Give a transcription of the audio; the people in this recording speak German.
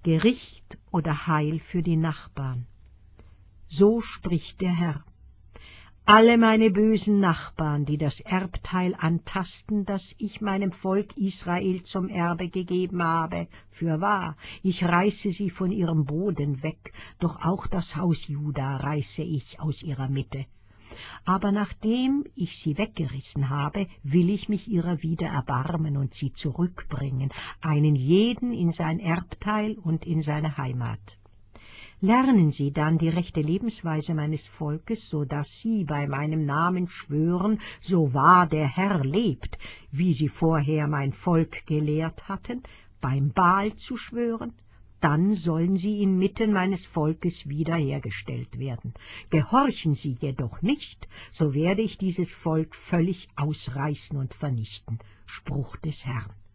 Gericht oder Heil für die Nachbarn. So spricht der Herr. Alle meine bösen Nachbarn, die das Erbteil antasten, das ich meinem Volk Israel zum Erbe gegeben habe, fürwahr, ich reiße sie von ihrem Boden weg, doch auch das Haus Juda reiße ich aus ihrer Mitte. Aber nachdem ich sie weggerissen habe, will ich mich ihrer wieder erbarmen und sie zurückbringen, einen jeden in sein Erbteil und in seine Heimat. Lernen sie dann die rechte Lebensweise meines Volkes, so dass sie bei meinem Namen schwören, so wahr der Herr lebt, wie sie vorher mein Volk gelehrt hatten, beim Baal zu schwören, dann sollen sie inmitten meines Volkes wiederhergestellt werden. Gehorchen sie jedoch nicht, so werde ich dieses Volk völlig ausreißen und vernichten. Spruch des Herrn.